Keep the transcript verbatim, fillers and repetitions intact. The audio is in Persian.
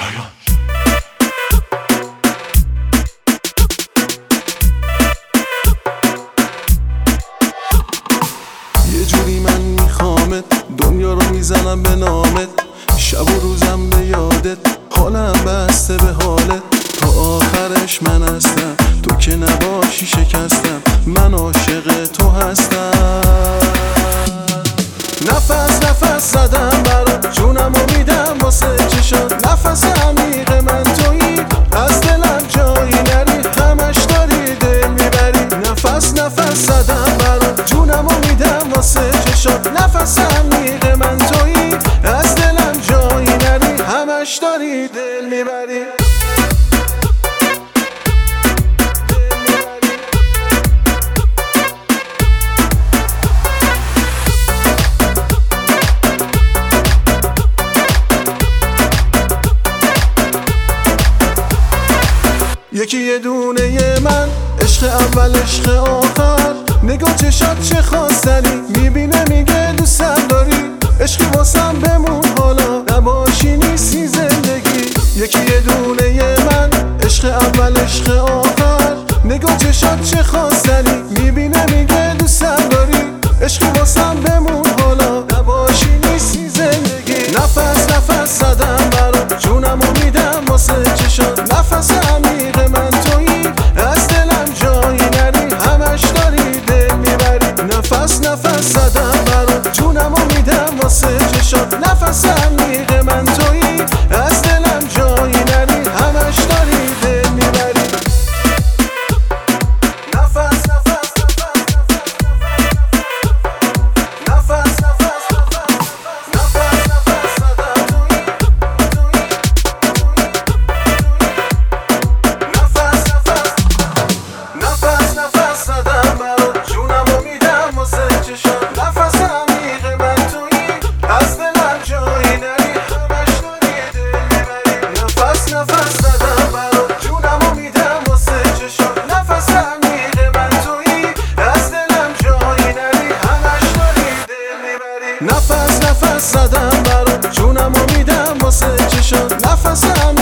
شایان. یه جوری من میخوامت، دنیا رو میزنم به نامت، شب و روزم به یادت، حالم بسته به حالت، تا آخرش من هستم، تو که نباشی شکستم، من عاشق تو هستم. نفس نفس زدم برات، جونم و میدم واسه چشات، نفس عمیق من تویی، از دلم جایی نری، همش داری دل میبری. نفس نفس زدم برات، جونم و میدم واسه چشات، نفس عمیق من تویی، از دلم جایی نری، همش داری دل میبری. یکی یه دونه من، عشق اول عشق آخر، نگاه چشات چه خواستنی، میبینه میگه دوستم داری، عشقی واسم بمون حالا، نباشی نیستی زندگی. یکی یه دونه من، عشق اول عشق آخر، نگاه چشات چه خواستنی، میبینه میگه دوستم داری، عشقی واسم بمون حالا، نباشی نیستی زندگی. نفس نفس زدم برات، جونم و میدم واسه چشات، نفس عمیق من تویی، از دلم جایی نری، همش داری دل میبری. نفس نفس زدم برات، جونم و میدم واسه چشات، نفس عمیق من تویی، از دلم جایی نری، همش داری دل میبری. نفس نفس نفس نفس نفس نفس زدم تویی، نفس نفس نفس نفس زدم برات، جونم و میدم واسه چشات، نفس عمیق من تویی، از دلم جایی نری، همش داری دل میبری. نفس نفس زدم برات، جونم و میدم واسه چشات، نفس عمیق من تویی، از دلم جایی نری، همش داری دل میبری. نفس نفس زدم برات، جونم و میدم واسه چشات، نفس